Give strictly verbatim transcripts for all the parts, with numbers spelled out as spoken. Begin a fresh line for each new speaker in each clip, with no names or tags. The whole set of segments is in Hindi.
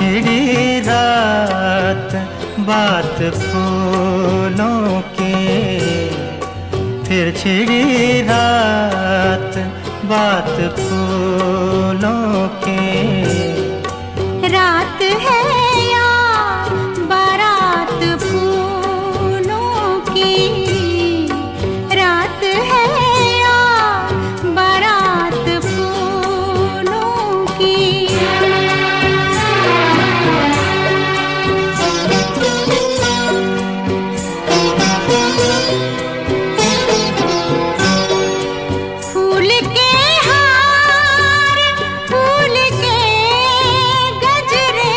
छिड़ी रात बात फूलों की, फिर छिड़ी रात बात फूलों की।
रात है या बारात फूलों की, रात है या बारात फूलों की। फूल के हार, फूल के गजरे,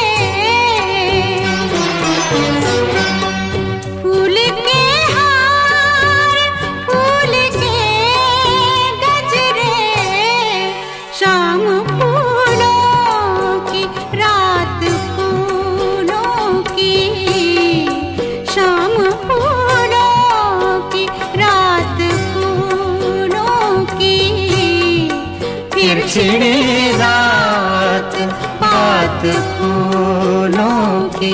फूल के हार, फूल के गजरे, शाम फूलों की रात फूलों की, शाम फूलों की रात फूलों की।
फिर छिड़ी रात बात फूलों की।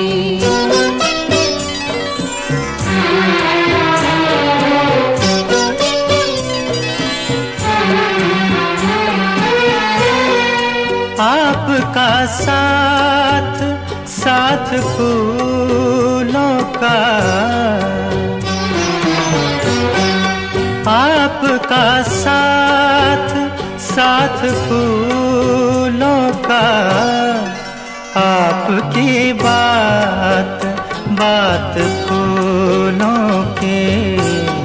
आपका साथ साथ फूलों का, आपका साथ साथ फूलों का, आपकी बात बात फूलों की,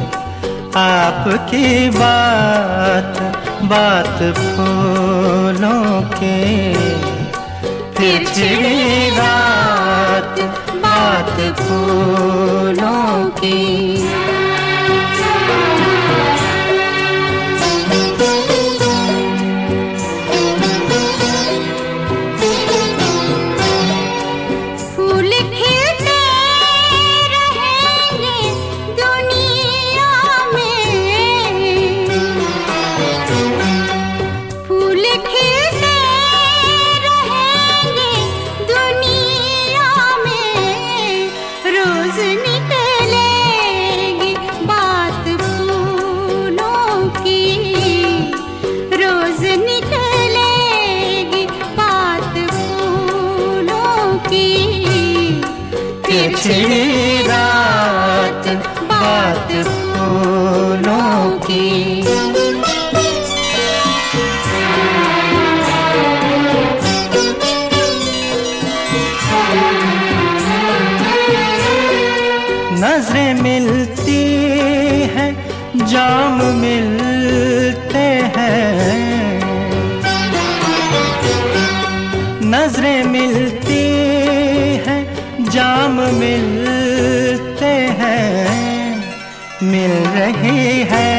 आपकी बात बात फूलों की। फिर छिड़ी रात बात फूलों की।
फूल खिलते रहेंगे दुनिया में, फूल खिलते रहेंगे दुनिया में। रोज निकलेगी बात फूलों की, रोज निकलेगी बात फूलों की।
फिर छिड़ी रात बात फूलों की। नजरें मिलती हैं, जाम मिलते हैं, नजरें मिलती हैं, जाम मिलते हैं। मिल रही है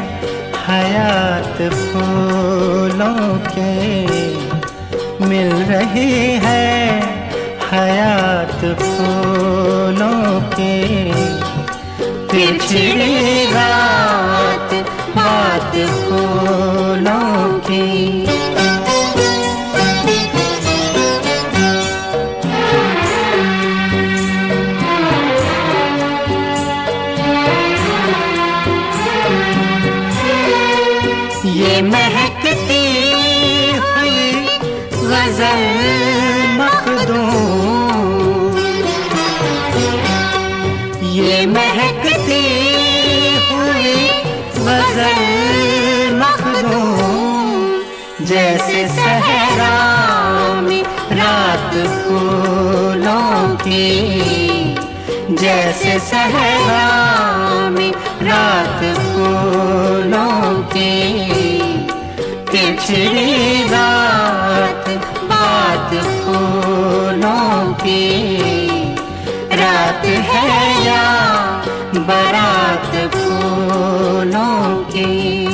हयात फूलों के, मिल रही है हयात फूलों के। फिर छिड़ी रात बात फूलों की। ये महकती हुई गजल मखदूम, ये महकती हुई गजल मखदूम। जैसे सहरा में रात फूलों की, जैसे सहरा में रात फूलों की। फिर छिड़ी रात बात फूलों की। रात है या बारात फूलों की।